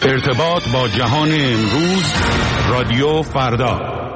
ارتباط با جهان امروز، رادیو فردا.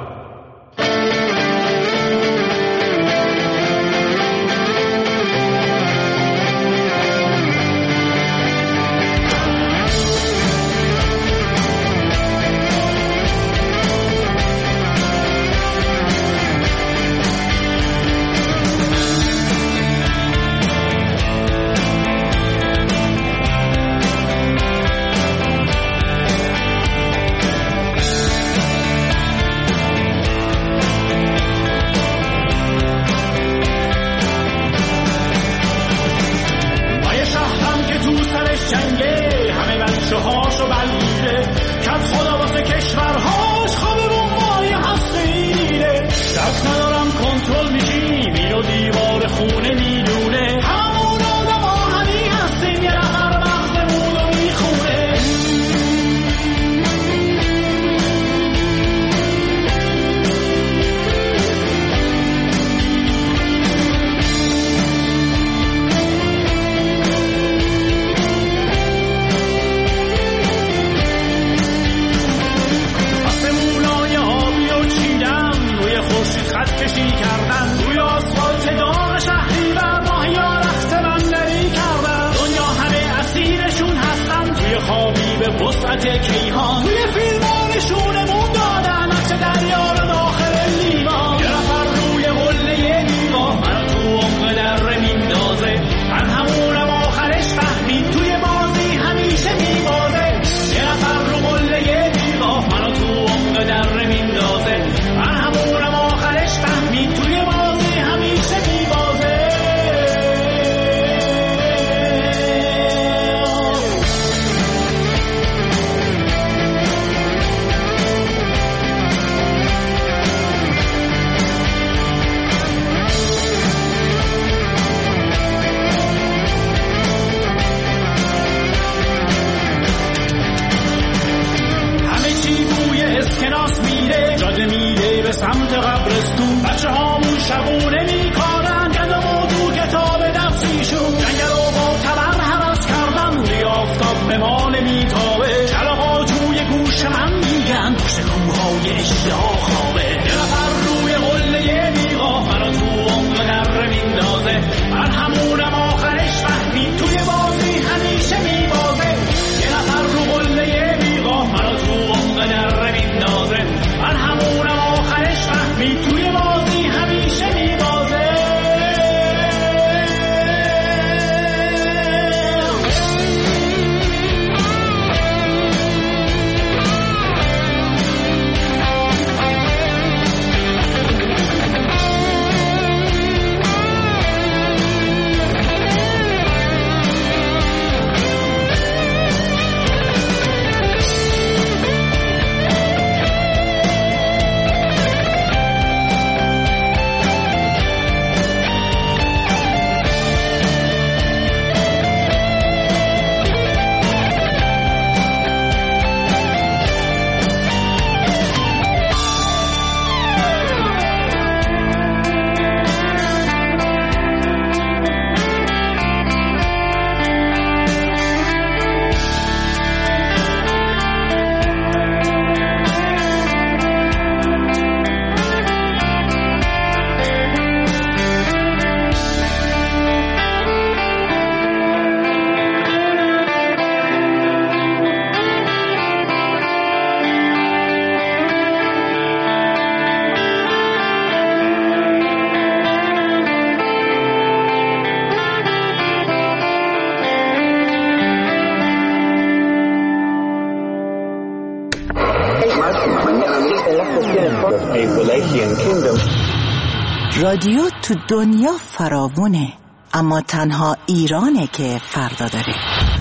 رادیو تو دنیا فراوونه، اما تنها ایرانه که فردا داره.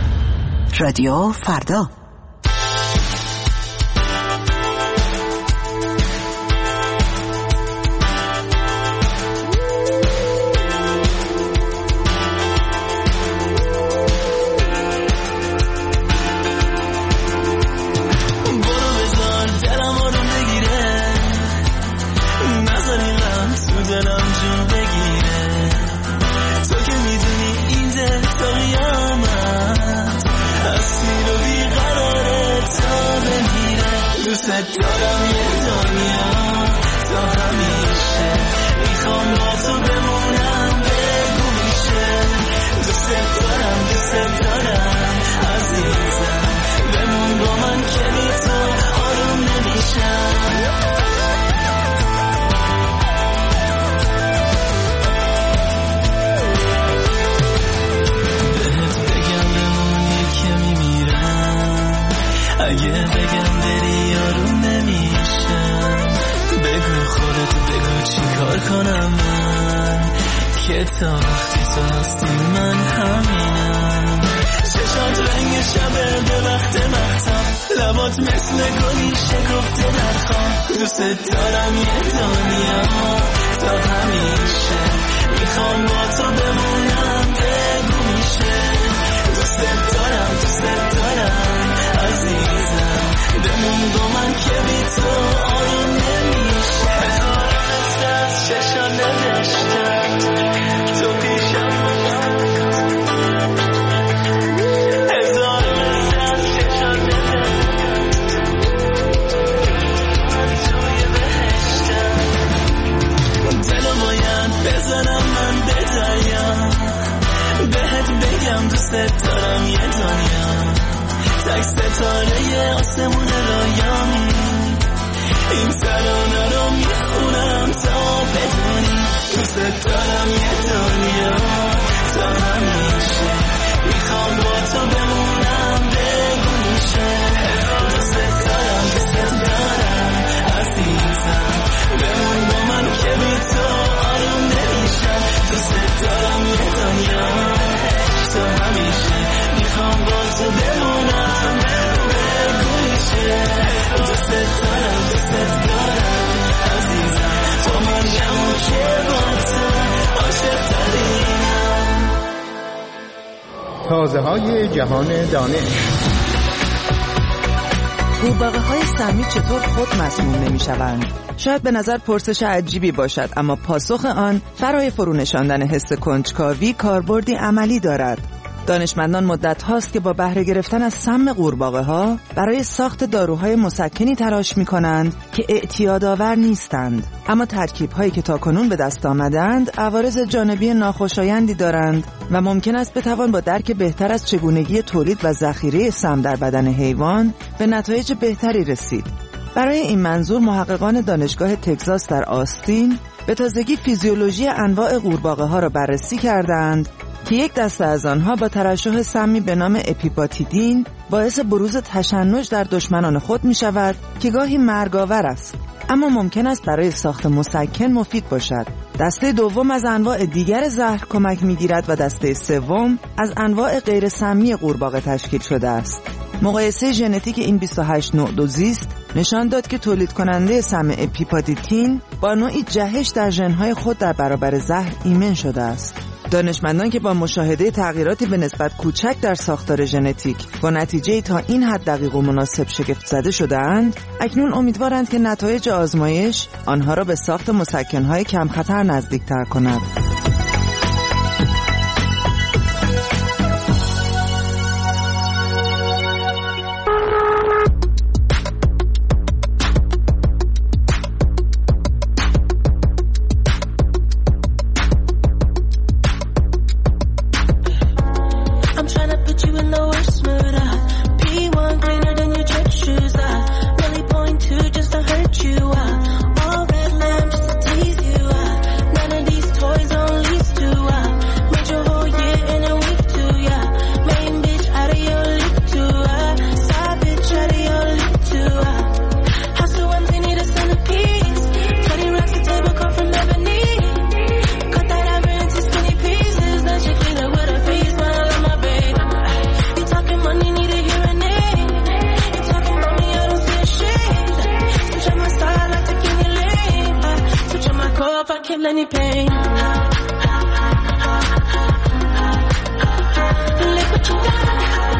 رادیو فردا. تو که میدونی این ده تا قیامت هستی رو بیقرار دوست دارم یه دنیا تا همیشه میخوام با تو بمونم بگو میشه دوست دارم عزیزم بمون با من که بی تو آروم نمیشم بهت بگم بمونی که میمیرم اگه بگم بری آروم نمیشم بگو خودت بگو چی کار کنم من که تا وقتی تو هستی من همینم چشات رنگ شبه به وقت مختم لبات مثل گلی شکفته در خواب دوست دارم یه دنیا تا همیشه میخوام با تو بمونم بگو میشه دوست دارم عزیزم بمون با من که بی تو آروم نمیشه از چشان نوشتم تو پیشم بزنم من به دریا بهت بگم دوست دارم یه دنیا تک ستاره آسمون رایامی این ترانه رو میخونم تا بدونی دوست دارم یه دنیا تا همیشه میخوام با تو بمونم بگو میشه دوست دارم عزیزم بمون با من که بی تو آروم نمیشم دوست دارم یه دنیا تا همیشه میخوام با تو بمونم بگو میشه دوست دارم عزیزم تو من جمع که با تو عاشق ترینم تازه های جهان دانش. قورباغه‌های سمی چطور خود مسموم نمی‌شوند؟ شاید به نظر پرسش عجیبی باشد، اما پاسخ آن فرای فرونشاندن حس کنجکاوی کاربردی عملی دارد. دانشمندان مدت هاست که با بهره گرفتن از سم قورباغه‌ها برای ساخت داروهای مسکنی تلاش می‌کنند که اعتیادآور نیستند، اما ترکیب‌هایی که تاکنون به دست آمدند عوارض جانبی ناخوشایندی دارند و ممکن است بتوان با درک بهتر از چگونگی تولید و ذخیره سم در بدن حیوان به نتایج بهتری رسید. برای این منظور محققان دانشگاه تگزاس در آستین به تازگی فیزیولوژی انواع قورباغه‌ها را بررسی کردند که یک دسته از آنها با ترشح سمی به نام اپیپاتیدین باعث بروز تشنج در دشمنان خود می شود که گاهی مرگاور است، اما ممکن است برای ساخت مسکن مفید باشد. دسته دوم از انواع دیگر زهر کمک می گیرد و دسته سوم از انواع غیر سمی قورباغه تشکیل شده است. مقایسه ژنتیک این 28 نوع دوزیست نشان داد که تولید کننده سم اپیپاتیدین با نوعی جهش در ژن‌های خود در برابر زهر ایمن شده است. دانشمندان که با مشاهده تغییراتی به نسبت کوچک در ساختار ژنتیک با نتیجه تا این حد دقیق و مناسب شگفت زده شده‌اند، اکنون امیدوارند که نتایج آزمایش آنها را به ساخت مسکن‌های کم خطر نزدیک‌تر کند. Any pain. Look what you done.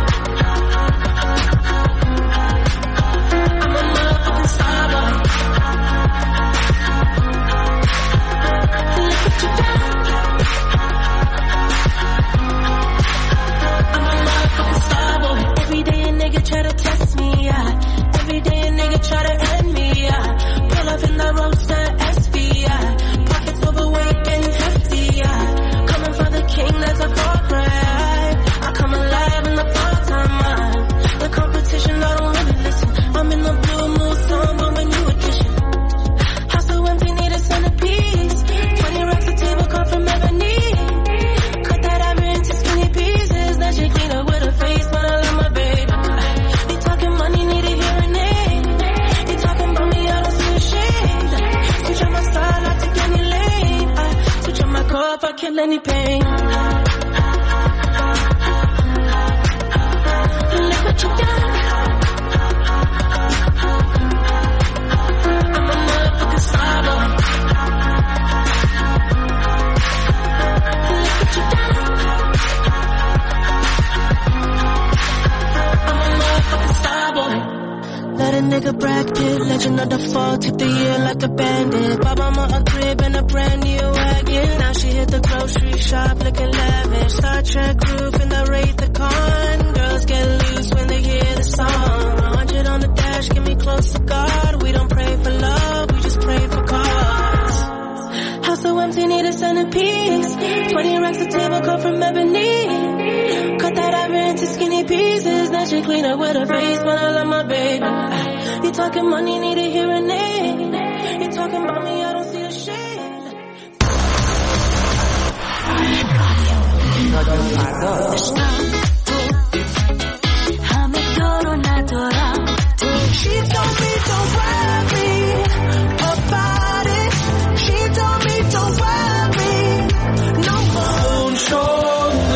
I'm a motherfucking star boy. Look what you done. I'm a motherfucking star boy. Every day a nigga try to test me, yeah. Every day a nigga try to Let a nigga bracket, legend of the fall, took the year like a bandit. Bought mama a crib and a brand new wagon. Now she hit the grocery shop looking lavish. Star Trek roof in the Wraith the Con. Girls get loose when they hear the song. 100 on the dash, get me close to God. We don't pray for love, we just pray for cause. House so empty, need a centerpiece. 20 racks of table cut from ebony. Cut that ivory into skinny pieces. Now she clean up with her face, but I love my baby. You talking money, need a hearing aid. You talking about me, I don't see a shade. همه دارو ندارم. She told me don't worry about it. She told me don't worry no more.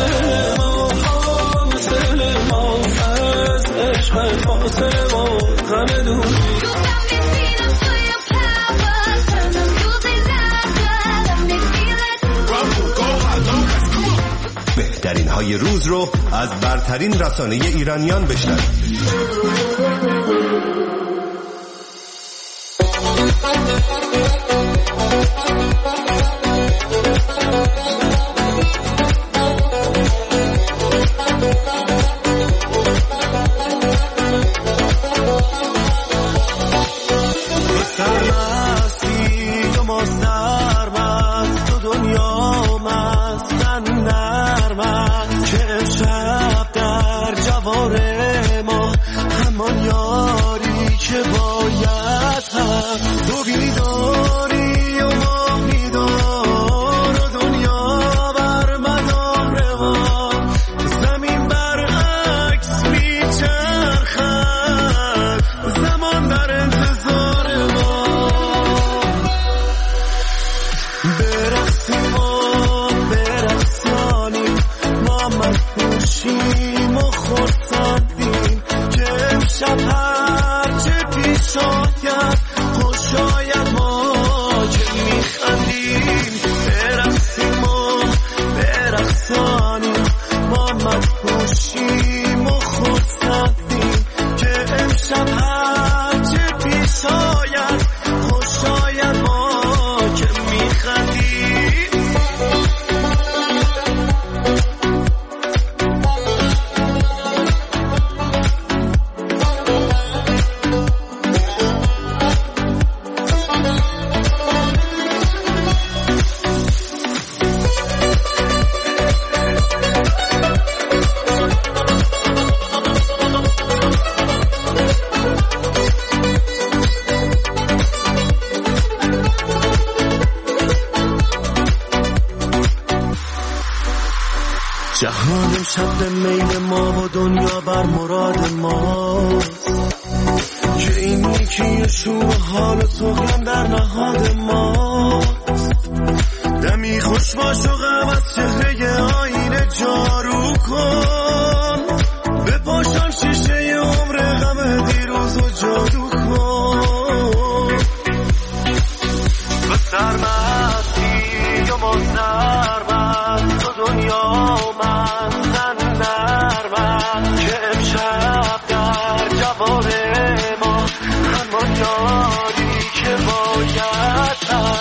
بهترین های روز رو از برترین رسانه ایرانیان بشنوید. جهان امشب به میل ما و دنیا بر مراد ماست که این یکی شور حال و سوگن در نهاد ماست. دمی خوش باش و غم از چهره آینه جارو کن، بپاشان شیشه عمر غم دیروز و جادو کن. و سرمستی و ما سرمست و دنیا مستن نرمست که امشب در جوار ما همان یاری که باید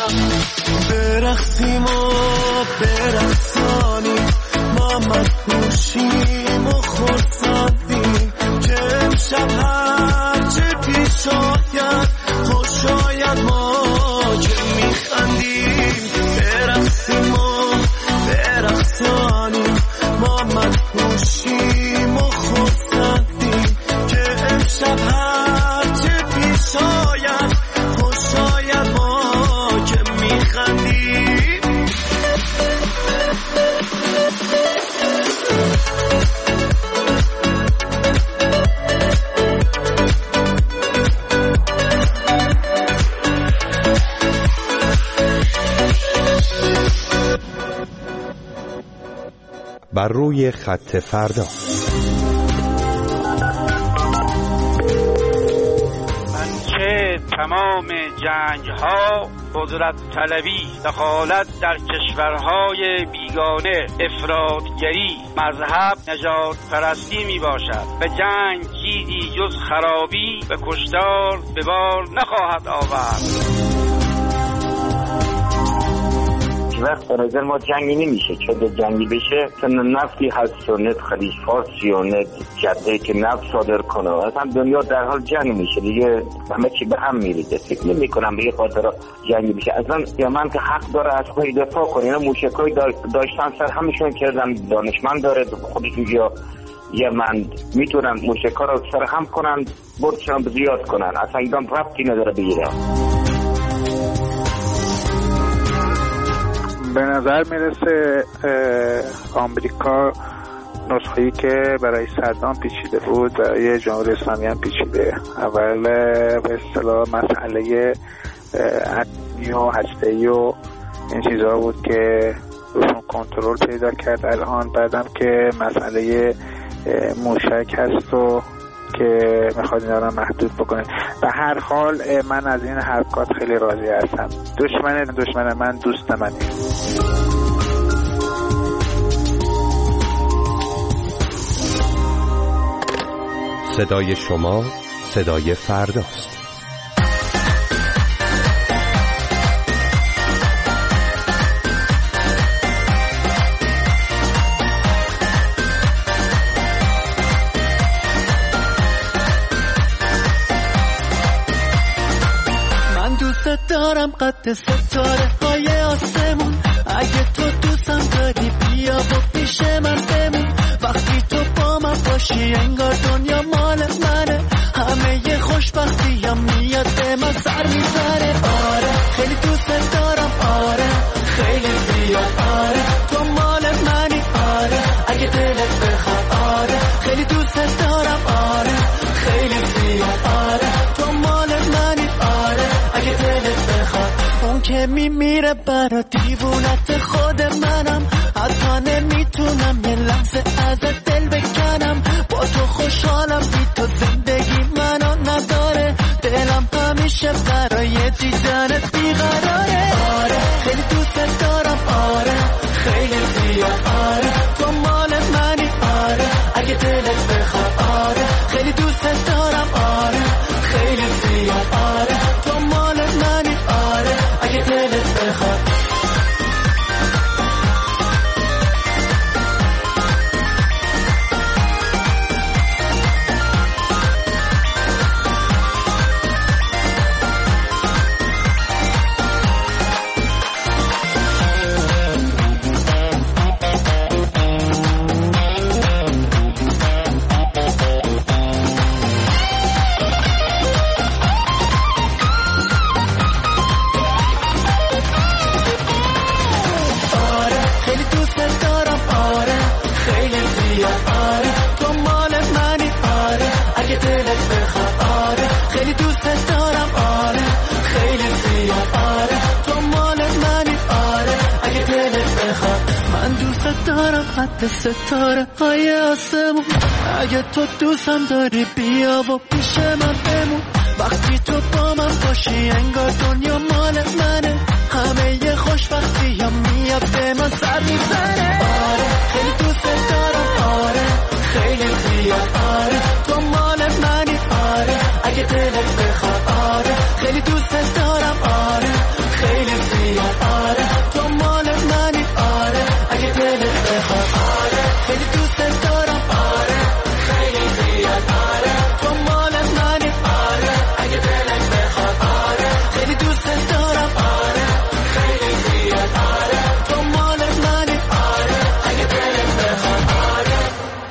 برقصیم و برقصانیم، ما مدهوشیم و خرسندیم که امشب هرچه پیش آید خوش آید ما که میخندیم. برقصیم و برقصانیم، ما مدهوشیم و خرسندیم که امشب هرچه پیش آید خوش آید ما که میخندیم. بر روی خط فردا. من که تمام جنگ‌ها، قدرت طلبی، دخالت در کشورهای بیگانه، افراطگری، مذهب، نژاد پرستی می باشد. به جنگ چیزی جز خرابی و کشتار به بار نخواهد آورد. وقت به نظر ما جنگی نمیشه، چون جنگی بشه چون نفتی هست و نت خلیج فارسی و نت جده که نفت صادر کنه، اصلا دنیا در حال جنگ میشه دیگه، همه چی به هم میریزه. فکر نمی کنم به یه خاطر جنگی بشه. اصلا یمن که حق داره از خودش دفاع کنه، اینا موشکای داشتن سر همشون کردن، دانشمند داره خودشون یا یمن میتونن موشکا رو سر هم کنن، بردشون زیاد کنن، اصلا اینا ربطی نداره به ایران. به نظر میرسه آمریکا نسخه‌ای که برای صدام پیچیده بود برای جمهوری اسلامی هم پیچیده. اول به اصطلاح مسئله اتمی و هسته‌ای و این چیزها بود که روشون کنترل پیدا کرد. الان بعدم که مسئله موشک هست و که میخواد اینا رو محدود بکنه. به هر حال من از این حرکات خیلی راضی هستم. دشمن من دوست منه. صدای شما صدای فرداست. دارم قد ستاره های آسمون، اگه تو دوستم داری بیا و پیش من بمون. وقتی تو با من باشی انگار دنیا مال منه، همه ی خوشبختی هم میاد به من سر میزنه. آره خیلی دوست دارم، آره خیلی زیاد، آره تو مال منی، آره اگه دلت بخواد، آره خیلی دوست دارم، آره خیلی زیاد، آره تو مال منی، آره اگه دلت بخواد. اون که میمیره برا دیوونت خود منم، حتی نمیتونم یه لحظه ازت دل بکنم. با تو خوشحالم، بی تو زندگی منو نداره، دلم همیشه برای دیدنت بیقراره. آره خیلی دوست دارم، آره خیلی زیاد، آره تو مال منی، آره اگه دلت بخواد، آره خیلی دوست دارم، آره خیلی زیاد، آره تو مال منی، آره اگه دلت بخواد. قد ستاره های آسمون، اگه تو دوستم داری بیا و پیش من بمون. وقتی تو با من باشی انگار دنیا مال منه، همه ی خوشبختی هم میاد به من سر میزنه. آره خیلی دوست دارم، آره خیلی زیاد، آره تو مال منی، آره اگه دلت بخواد، آره خیلی دوست دارم، آره خیلی زیاد، آره تو مال منی، آره اگه دلت بخواد، آره خیلی دوست دارم، آره خیلی زیاد، آره تو مال منی، آره اگه دلت بخواد، آره خیلی دوست دارم، آره خیلی زیاد، آره تو مال منی، آره اگه دلت بخواد، آره.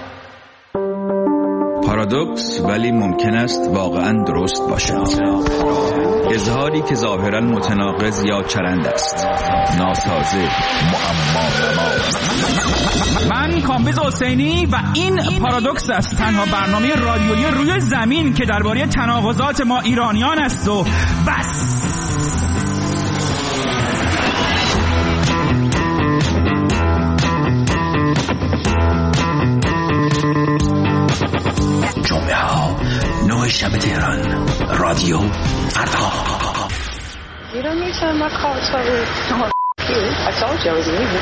پارادوکس ولی ممکن است واقعا درست باشد. اظهاری که ظاهرا متناقض یا چرند است، ناسازه، معما. من کامبیز حسینی و این پارادوکس است، تنها برنامه رادیویی روی زمین که درباره تناقضات ما ایرانیان است و بس. جمعه ها 9 شب تهران، رادیو فردا. You don't need to my car, sorry. Oh, you. I told you I was leaving.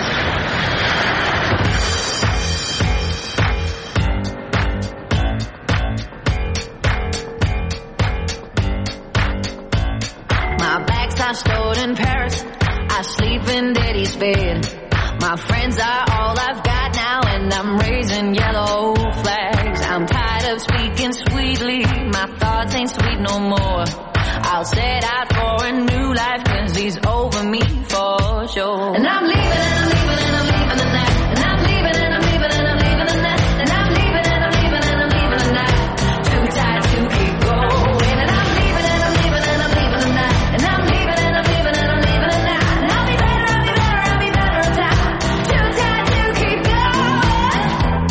My bags are stored in Paris. I sleep in daddy's bed. My friends are all I've got now, and I'm raising yellow flags. I'm tired of speaking sweetly. My thoughts ain't sweet no more. I'll set out for a new life, 'cause he's over me for sure. And I'm leaving and I'm leaving and I'm leaving the night. And I'm leaving and I'm leaving and I'm leaving the night. And I'm leaving and I'm leaving and I'm leaving the night. Too tired to keep going. And I'm leaving and I'm leaving and I'm leaving the night. And I'm leaving and I'm leaving and I'm leaving the night. And I'll be better, I'll be better, I'll be better in time. Too tired to keep going.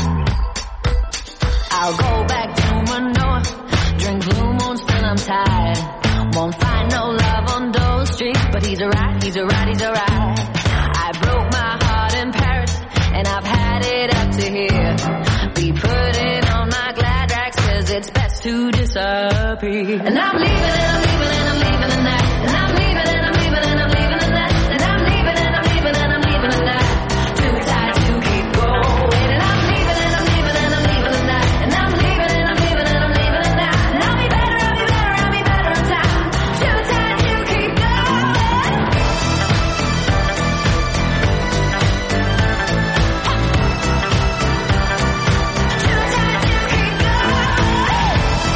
I'll go back to Manoa, drink Blue Moon till I'm tired. Won't find no love on those streets, but he's alright, he's alright, he's alright. I broke my heart in Paris, and I've had it up to here. Be putting on my glad rags, 'cause it's best to disappear. And I'm leaving and I'm leaving and I'm leaving the night. And I'm leaving and I'm leaving and I'm leaving the night. And I'm leaving and I'm leaving and I'm leaving the night. Too tired to keep going. And I'm leaving and I'm leaving and I'm leaving the night. And I'm leaving and I'm leaving and I'm leaving the night. And I'll be better, I'll be better, I'll be better in time. Too tired to keep going. Too tired to keep going.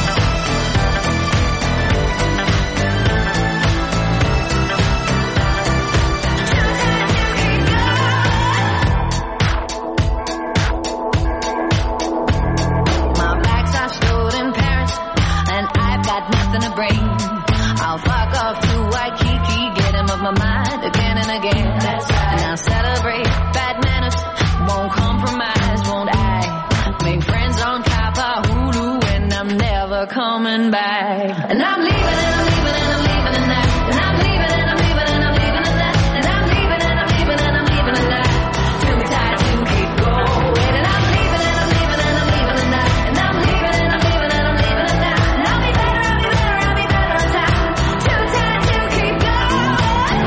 My bags are stored in Paris, and I've got nothing to bring. I'll fuck off to Waikiki, get him off my mind again and again. That's right. And I'll celebrate bad manners, won't compromise, won't I? Make friends on Kapahulu, and I'm never coming back. And I'm leaving and I'm leaving and I'm leaving the night. And I'm leaving and I'm leaving and I'm leaving the night. And I'm leaving and I'm leaving and I'm leaving the night. Too tired to keep going. And I'm leaving and I'm leaving and I'm leaving the night. And I'm leaving and I'm leaving and I'm leaving the night. And I'll be better, I'll be better, I'll be better in time. Too tired to keep going.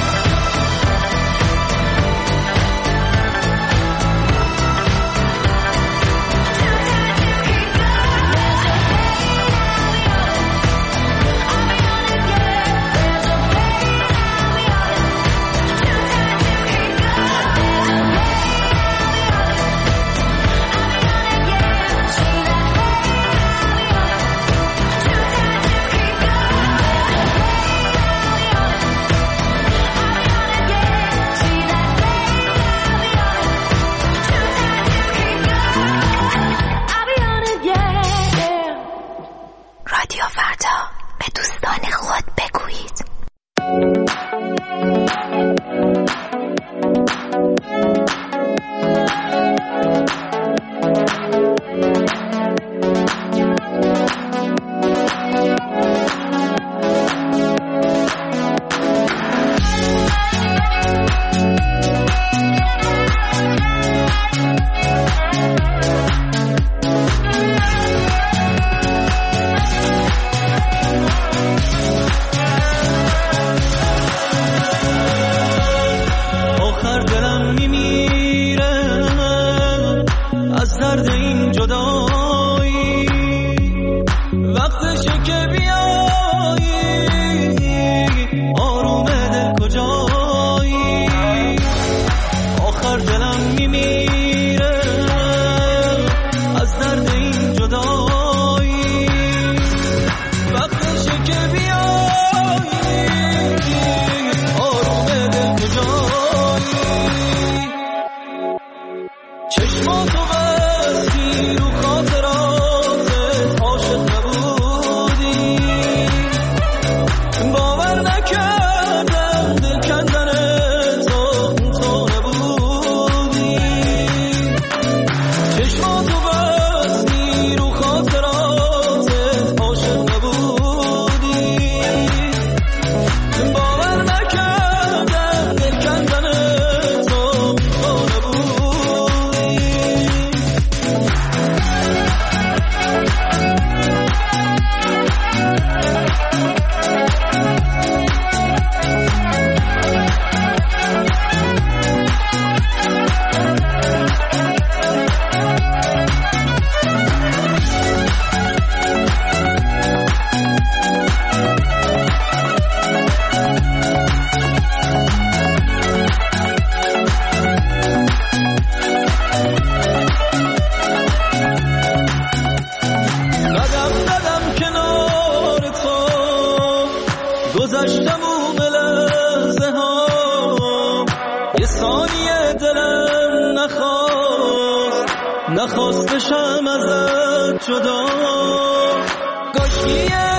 رادیو فردا، به دوستان خود بگویید. خاطرات عاشق نبودی نخواست بشم ازت جدا. کاشکیه